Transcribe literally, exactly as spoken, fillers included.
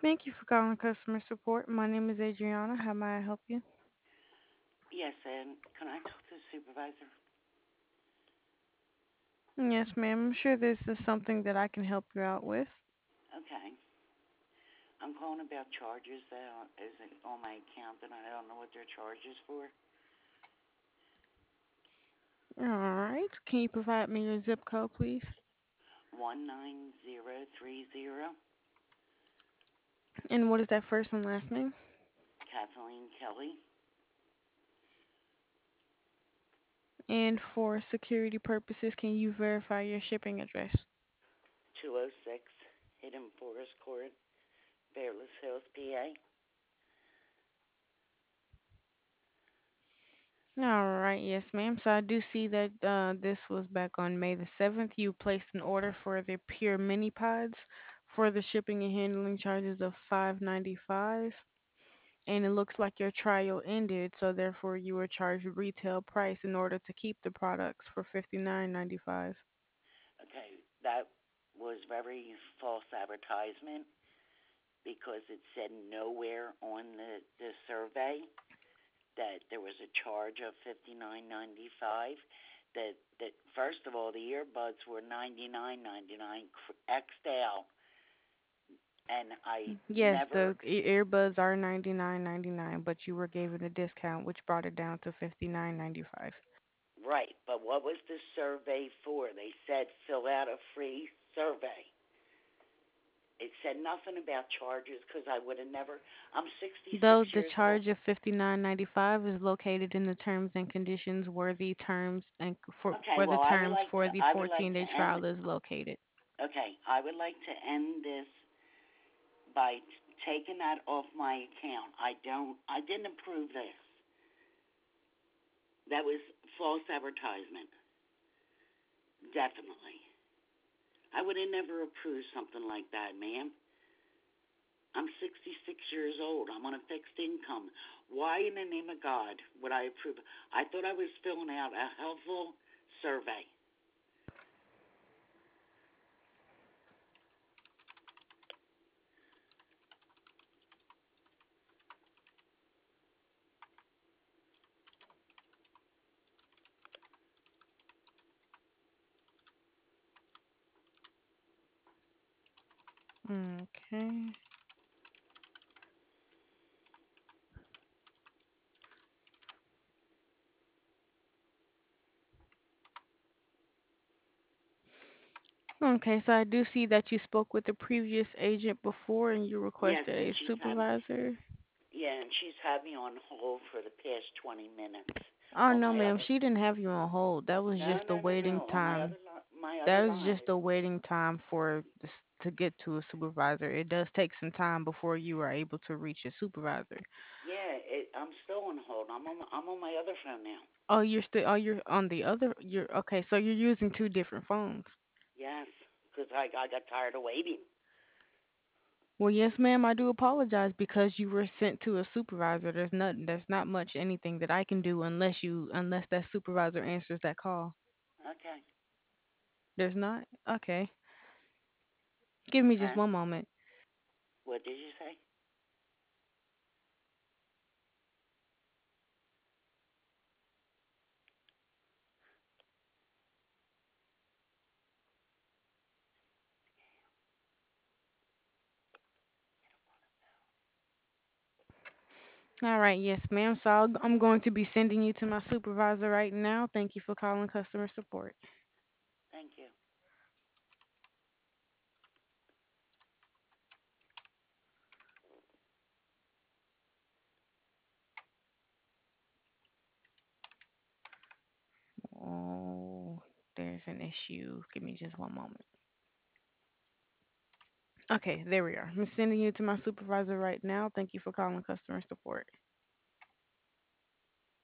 Thank you for calling customer support. My name is Adriana. How may I help you? Yes, and can I talk to the supervisor? Yes, ma'am. I'm sure this is something that I can help you out with. Okay. I'm calling about charges that are- is on my account, and I don't know what their charges for. All right. Can you provide me your zip code, please? One nine zero three zero. And what is that first and last name? Kathleen Kelly. And for security purposes, can you verify your shipping address? Two oh six Hidden Forest Court, Fairless Hills, P A. All right. Yes, ma'am. So I do see that uh, this was back on May the seventh. You placed an order for the Pure Mini Pods for the shipping and handling charges of five ninety-five. And it looks like your trial ended, so therefore you were charged retail price in order to keep the products for fifty-nine ninety-five. Okay, that was very false advertisement because it said nowhere on the the survey that there was a charge of fifty nine ninety five. That that first of all, the earbuds were ninety nine ninety nine xed out, and I Yes, never. the e- earbuds are ninety-nine ninety-nine, but you were given a discount which brought it down to fifty-nine ninety-five. Right, but what was the survey for? They said fill out a free survey. It said nothing about charges because I would have never. I'm sixty-six Though the years old. charge of fifty-nine ninety-five is located in the terms and conditions where the terms and for Okay, where the well I would terms like for to. the I would like to fourteen-day end. trial is located. Okay, I would like to end this by t- taking that off my account. I don't. I didn't approve this. That was false advertisement. Definitely. I would have never approved something like that, ma'am. I'm sixty-six years old. I'm on a fixed income. Why in the name of God would I approve? I thought I was filling out a helpful survey. Okay. Okay, so I do see that you spoke with the previous agent before and you Yes, requested and a she's had supervisor. yeah, and she's had me on hold for the past twenty minutes Oh on no, my ma'am, other. she didn't have you on hold. That was No, just a no, no, waiting no, on my other time. li- my other That was line. just a waiting time for this to get to a supervisor. It does take some time before you are able to reach a supervisor. Yeah, it, I'm still on hold. I'm on I'm on my other phone now. Oh, you're still, oh, you're on the other, you're, okay, so you're using two different phones. Yes, because I I got tired of waiting. Well, yes, ma'am, I do apologize because you were sent to a supervisor. There's nothing, there's not much anything that I can do unless you, unless that supervisor answers that call. Okay. There's not? Okay. Give me just Huh? one moment. What did you say? All right, yes, ma'am. So I'll, I'm going to be sending you to my supervisor right now. Thank you for calling customer support. Thank you. Oh, there's an issue. Give me just one moment. Okay, there we are. I'm sending you to my supervisor right now. Thank you for calling customer support.